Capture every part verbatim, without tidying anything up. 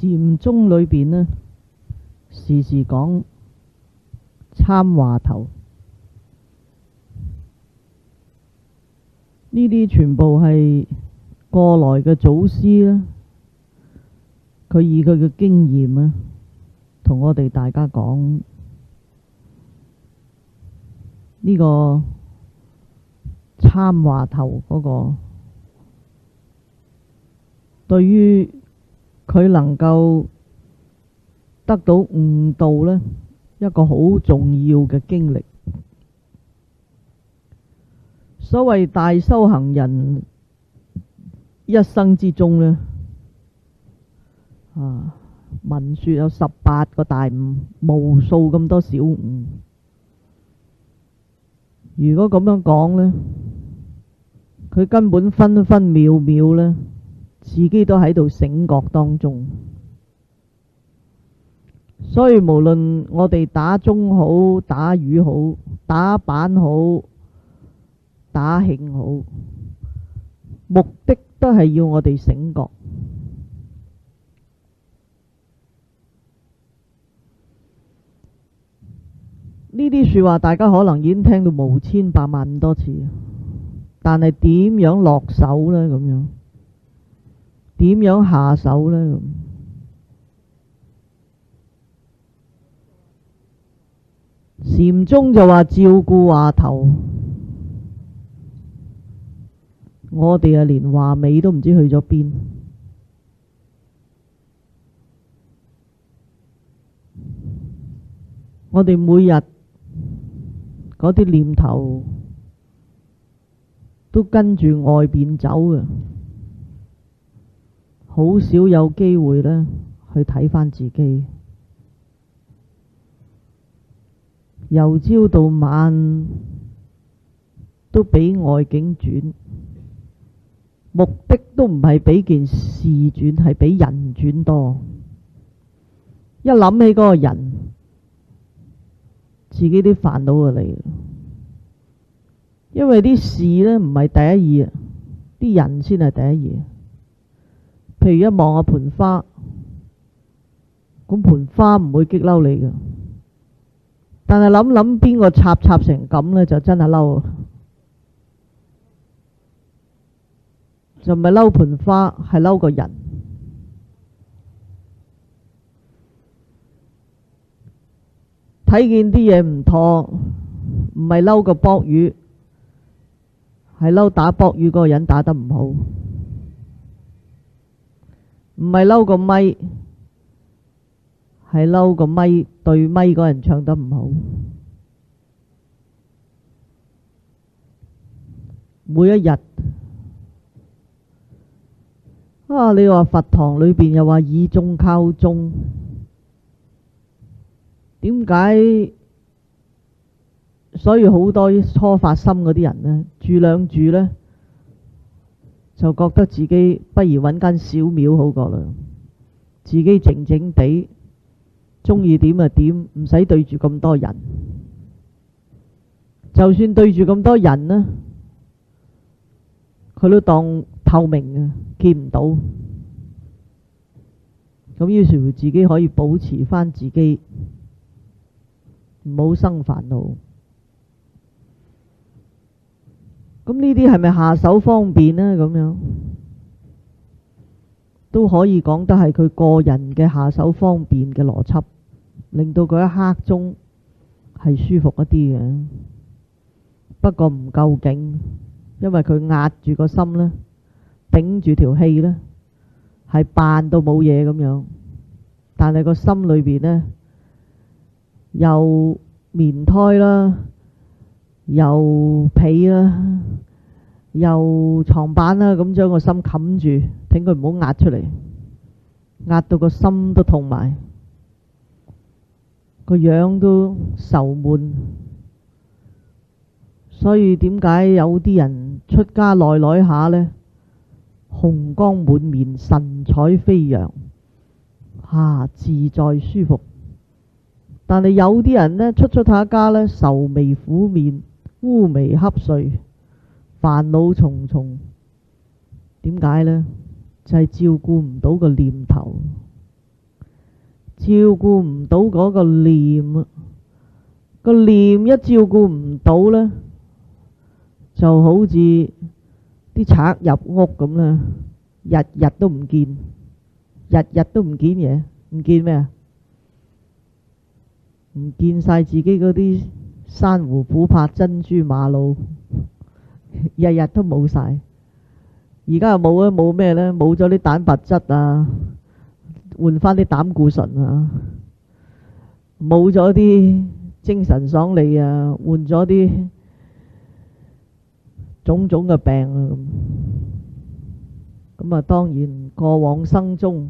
禪宗裏邊呢，時時講參話頭，呢啲全部係過來嘅祖師啦，佢以佢嘅經驗啊，同我哋大家講呢個參話頭嗰個，對於佢能夠得到悟道呢，一個好重要嘅經歷。所謂大修行人一生之中呢，啊，聞說有十八個大悟，無數咁多小悟。如果咁樣講呢，佢根本分分秒秒呢，自己都喺度醒覺當中。所以無論我哋打鐘好、打魚好、打板好、打磬好，目的都係要我哋醒覺。呢啲說話大家可能已經聽到無千百萬多次，但係點樣落手呢？咁樣點樣下手呢？咁禪宗就話照顧話頭，我哋啊連話尾都唔知去咗邊。我哋每日嗰啲念頭都跟住外邊走嘅，好少有機會呢去睇返自己。由朝到晚都俾外境轉，目的都唔係俾件事轉，係俾人轉多。一諗起嗰個人，自己啲煩惱就嚟。因為啲事呢唔係第一義，啲人先係第一義。譬如一望下盆花，咁盆花唔會激嬲你㗎。但係諗諗邊個插插成咁呢，就真係嬲。就唔係嬲盆花，係嬲個人。睇見啲嘢唔妥，唔係嬲個卜魚，係嬲打卜魚嗰個人打得唔好。唔係嬲個咪，係嬲個咪對咪嗰人唱得唔好。每一日啊，你話佛堂裏邊又話以眾靠眾，點解？所以好多初發心嗰啲人呢，住兩住呢，就覺得自己不如揾間小廟好過啦，自己靜靜地，中意點就點，唔使對住咁多人。就算對住咁多人呢，佢都當透明啊，見唔到。咁於是乎自己可以保持返自己，唔好生煩惱。咁呢啲係咪下手方便呢？咁樣都可以講得係佢個人嘅下手方便嘅邏輯，令到佢一刻鐘係舒服一啲嘅。不過唔夠勁，因為佢壓住個心呢，頂住條氣呢，係扮到冇嘢咁樣，但係個心裏邊呢，又棉胎啦，又被啦，又床板啦，咁將個心冚住，等佢唔好壓出嚟，壓到個心都痛埋，個樣都愁悶。所以點解有啲人出家耐耐下呢，紅光滿面，神采飛揚，啊，自在舒服。但係有啲人呢，出出下家呢，愁眉苦面，烏眉瞌睡，煩惱重重。點解呢？就係照顧唔到個念頭。 照顧唔到嗰個念啊，個念一照顧唔到呢，就好似啲賊入屋咁啦，日日都唔見，日日都唔見嘢，唔見咩啊？唔見晒自己嗰啲珊瑚琥珀珍珠瑪瑙，日日都冇晒。而家又冇啊，冇咩呢？冇咗啲蛋白質啊，換翻啲膽固醇啊，冇咗啲精神爽利啊，換咗啲種種嘅病啊咁。咁啊，當然過往生中，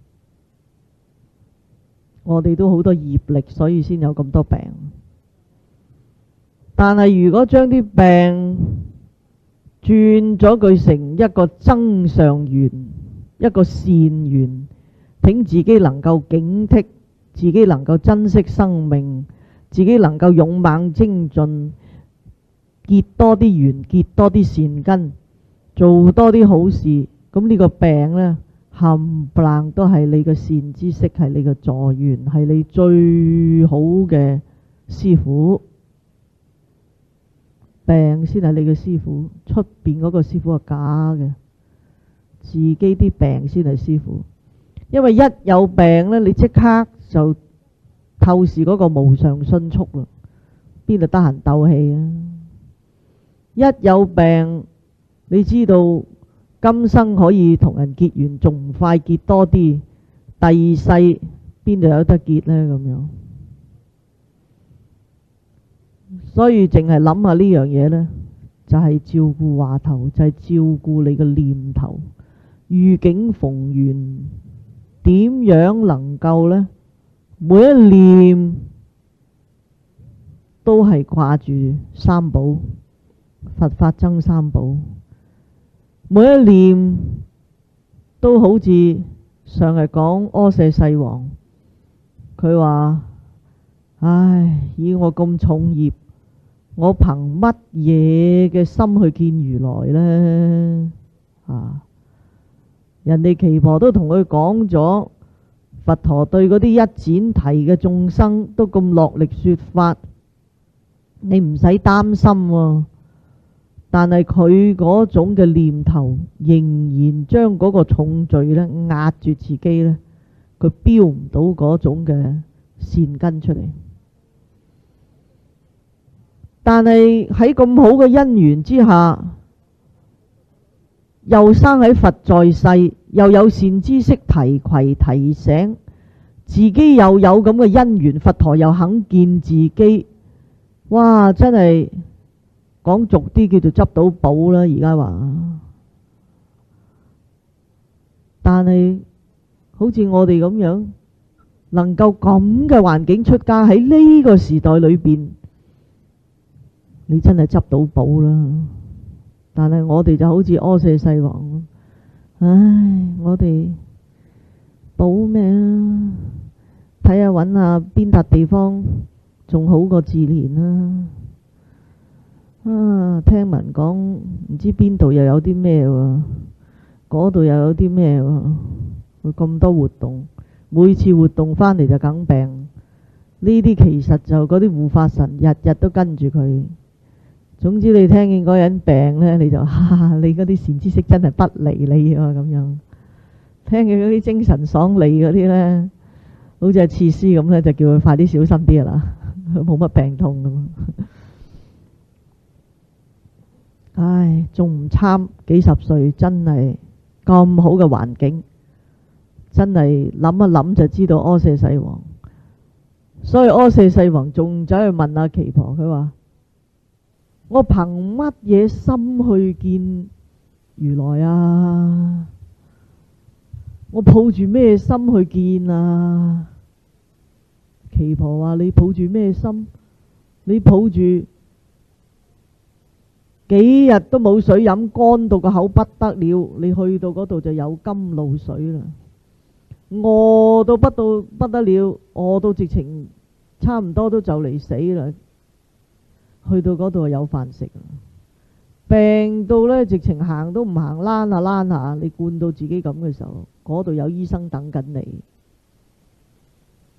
我哋都好多業力，所以先有咁多病。但係如果將啲病轉咗佢成一個增上緣，一個善緣，請自己能夠警惕，自己能夠珍惜生命，自己能夠勇猛精進，結多啲緣，結多啲善根，做多啲好事。咁呢個病呢，冚唪唥都係你嘅善知識，係你嘅助緣，係你最好嘅師父。病先係你嘅師父，出邊嗰個師父係假嘅，自己啲病先係師父。因為一有病呢，你即刻就透視嗰個無常迅速啦，邊度得閒鬥氣啊？一有病，你知道今生可以同人結緣，仲快結多啲，第二世邊度有得結呢？咁樣。所以淨係諗下呢樣嘢呢，就係照顧話頭，就係照顧你嘅念頭。遇境逢緣，點樣能夠呢？每一念都係掛住三寶，佛法僧三寶。每一念都好似上日講阿闍世王，佢話：唉，以我咁重業，我憑乜嘢嘅心去見如來呢？啊！人哋耆婆都同佢講咗，佛陀對嗰啲一闡提嘅眾生都咁落力說法，你唔使擔心喎。但係佢嗰種嘅念頭，仍然將嗰個重罪呢壓住自己呢，佢標唔到嗰種嘅善根出嚟。但係喺咁好嘅因緣之下，又生喺佛在世，又有善知識提攜提醒，自己又有咁嘅因緣，佛陀又肯見自己，哇！真係講俗啲叫做執到寶啦。而家話，但係好似我哋咁樣，能夠咁嘅環境出家喺呢個時代裏邊，你真係執到寶啦。但係我哋就好似阿闍世王，唉，我哋寶咩啊？睇下揾下邊笪地方仲好過自憐啦。啊，聽聞講唔知邊度又有啲咩喎，嗰度又有啲咩喎，會咁多活動，每次活動返嚟就梗病。呢啲其實就嗰啲護法神日日都跟住佢。總之你聽見嗰人病呢，你就哈哈，你嗰啲善知識真係不離你啊咁樣。聽見嗰啲精神爽利嗰啲呢，好似係刺絲咁呢，就叫佢快啲小心啲啦，冇乜病痛咁。唉，仲唔參幾十歲，真係咁好嘅環境，真係諗一諗就知道阿闍世王。所以阿闍世王仲走去問阿耆婆，佢話：我憑乜嘢心去見如來啊？我抱住咩心去見啊？耆婆話：你抱住咩心？你抱住幾日都冇水飲，乾到個口不得了。你去到嗰度就有甘露水啦。餓到不到不得了，餓到直情差唔多都就嚟死啦。去到嗰度有飯食，病到呢直情行都唔行，躝下躝下。你灌到自己咁嘅時候，嗰度有醫生等緊你。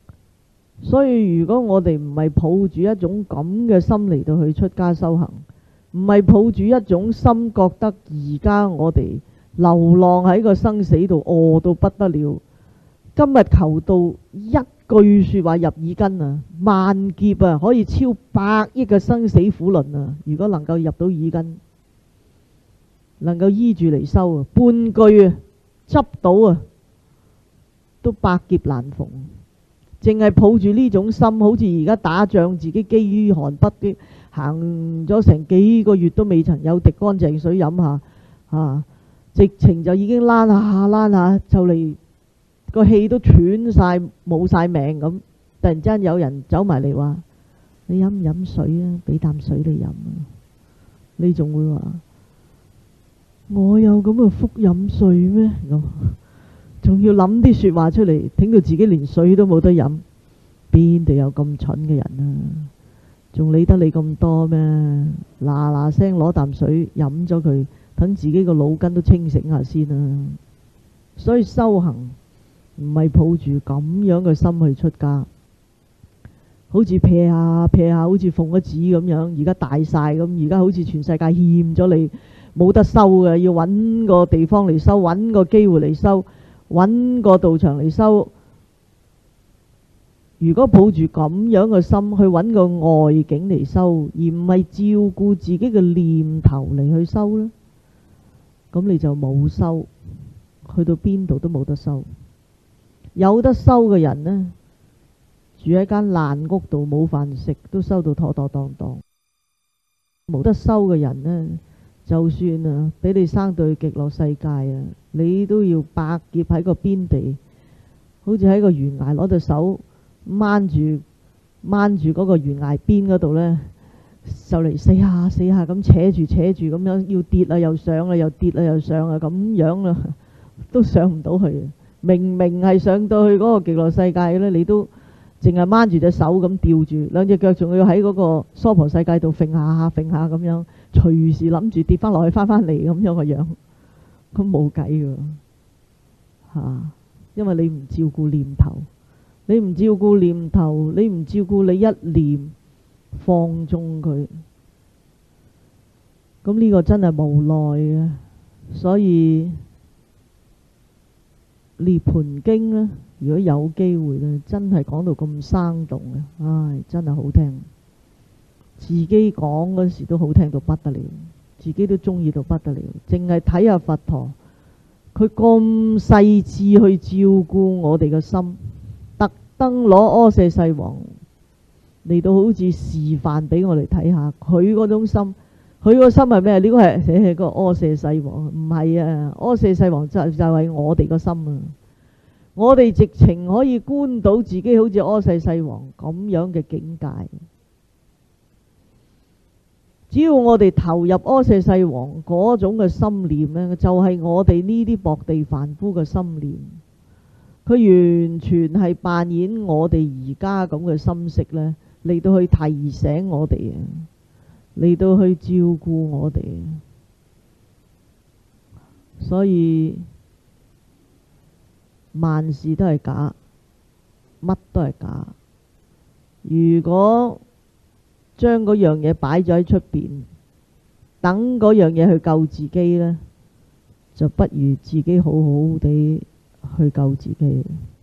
所以如果我哋唔係抱住一種咁嘅心嚟到去出家修行，唔係抱住一種心覺得而家我哋流浪喺個生死度餓到不得了，今日求到一句說話入耳根啊，萬劫啊，可以超百億嘅生死苦輪啊！如果能夠入到耳根，能夠依住嚟修啊，半句啊執到啊，都百劫難逢。淨係抱住呢種心，好似而家打仗，自己基於寒北啲行咗成幾個月都未曾有滴乾淨水飲下，啊，直情就已經躝下躝下，就嚟個氣都斷晒，冇晒命咁。突然之間有人走埋嚟話：你飲唔飲水啊？俾啖水你飲啊！你仲會話我有咁嘅福飲水咩？咁仲要諗啲說話出嚟，挺到自己連水都冇得飲，邊度有咁蠢嘅人啊？仲理得你咁多咩？嗱嗱聲攞啖水飲咗佢，等自己個腦筋都清醒下先啊！所以修行唔係抱住咁樣嘅心去出家，好似撇下撇下，好似奉咗旨咁樣，而家大晒咁，而家好似全世界欠咗你，冇得收嘅，要揾個地方嚟收，揾個機會嚟收，揾個道場嚟修。如果抱住咁樣嘅心去揾個外境嚟修，而唔係照顧自己嘅念頭嚟去修呢，咁你就冇修，去到邊度都冇得修。有得修嘅人呢，住喺間爛屋度冇飯食都修到妥妥當當。冇得修嘅人呢，就算啊俾你生到去極樂世界啊，你都要百劫喺個邊地，好似喺個懸崖攞隻手掹住掹住嗰個懸崖邊嗰度呢，就嚟死下死下咁扯住扯住咁樣，要跌啊又上啊，又跌啊又上啊，咁樣啦都上唔到去。明明係上到去嗰個極樂世界呢，你都淨係掹住隻手咁吊住，兩隻腳仲要喺嗰個娑婆世界度揈下揈下咁樣，隨時諗住跌翻落去翻返嚟咁樣個樣，咁冇計㗎吓，因為你唔照顧念頭，你唔照顧念頭，你唔照顧你一念放縱佢，咁呢個真係無奈嘅。所以涅槃經呢，如果有機會呢，真係講到咁生動嘅，唉，真係好聽。自己講嗰時都好聽到不得了，自己都中意到不得了。淨係睇下佛陀，佢咁細緻去照顧我哋嘅心，特登攞阿闍世王嚟到好似示範俾我哋睇下，佢嗰種心。佢個心係咩？呢個係寫係個阿闍世王，唔係啊！阿闍世王就就係我哋個心啊！我哋直情可以觀到自己好似阿闍世王咁樣嘅境界。只要我哋投入阿闍世王嗰種嘅心念呢，就係我哋呢啲薄地凡夫嘅心念。佢完全係扮演我哋而家咁嘅心識呢，嚟到去提醒我哋啊！嚟到去照顧我哋，所以萬事都係假，乜都係假。如果將嗰樣嘢擺咗喺出邊，等嗰樣嘢去救自己呢，就不如自己好好地去救自己。